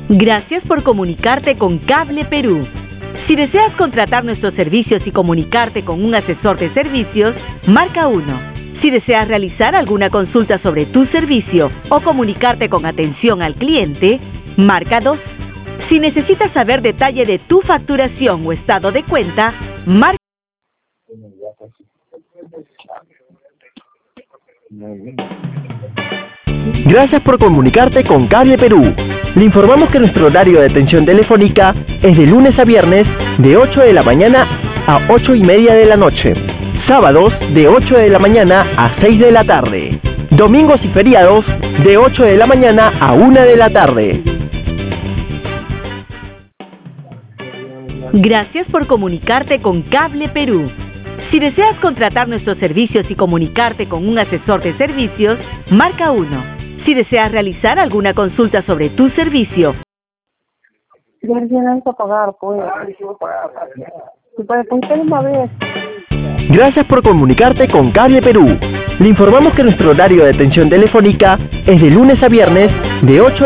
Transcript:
Gracias por comunicarte con Cable Perú. Si deseas contratar nuestros servicios y comunicarte con un asesor de servicios, marca 1. Si deseas realizar alguna consulta sobre tu servicio o comunicarte con atención al cliente, marca 2. Si necesitas saber detalle de tu facturación o estado de cuenta, marca. Gracias por comunicarte con Cable Perú. Le informamos que nuestro horario de atención telefónica es de lunes a viernes de 8 de la mañana a 8:30 de la noche. Sábados de 8 de la mañana a 6 de la tarde. Domingos y feriados de 8 de la mañana a 1 de la tarde. Gracias por comunicarte con Cable Perú. Si deseas contratar nuestros servicios y comunicarte con un asesor de servicios, marca 1. Si deseas realizar alguna consulta sobre tu servicio. Ya tienes que pagar, pues. Si puedes puntar una vez. Gracias por comunicarte con Cable Perú. Le informamos que nuestro horario de atención telefónica es de lunes a viernes de 8